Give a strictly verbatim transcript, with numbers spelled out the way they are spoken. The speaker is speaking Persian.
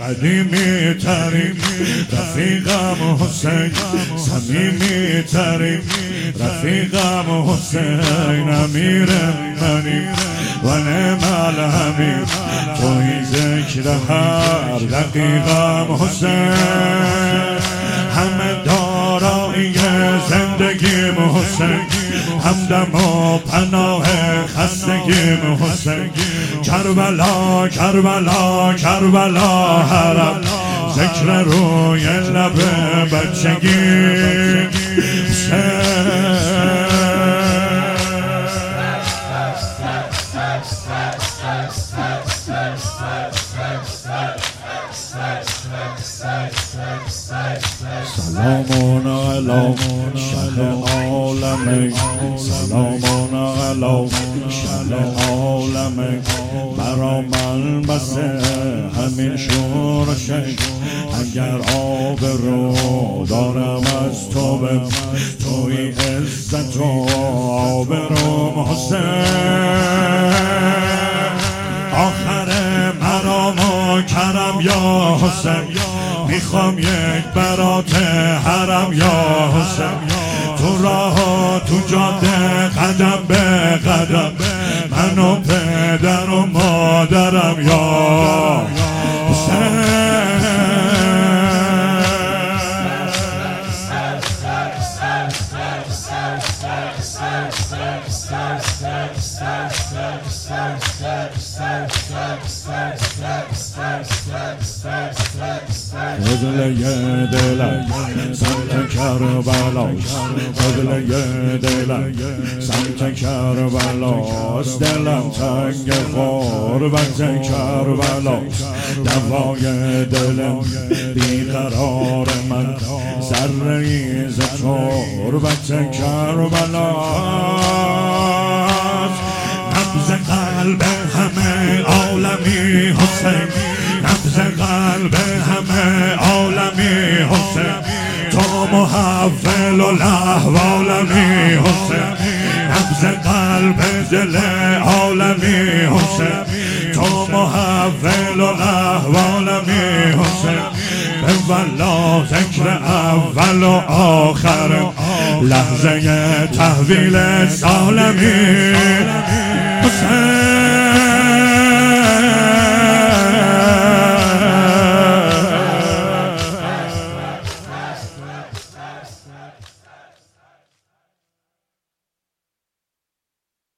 قدیمی ترین رفیقم حسین، صمیمی ترین رفیقم حسین، امیر منی و نعم الامیر، توی ذکر هر دقیقم حسین، همه دارایی زندگیم حسین، همدم و پناه خستگیم حسین، کربلا کربلا کربلا حرم، ذکر روی لب بچگی سلامون علی شهر عالمین، سلامون علی شهر عالمین، برا من بس همین شورشی، اگر آب رو دارم از تو به توی عزت و آب رو حسین، آخر مرام و کرم یا حسین، میخوام یک برات حرم یا حسین، تو راه و تو جاده قدم به قدم، من و پدر و مادرم یا حسین. قبله دلم سمت کربلاست، قبله دلم سمت کربلاست، دلم تنگ غربت کربلاست، دوای دلم بیقرار من ذره ز تربت کربلاست، نبض قلب همه عالمی حسین، نبض قلب همه عالمی حسین، تو محول و لحوالمی حسین، نبض قلب دل عالمی حسین، تو محول و لحوالمی حسین، به والله ذکر اول و آخر لحظه تحویل سالمی حسین.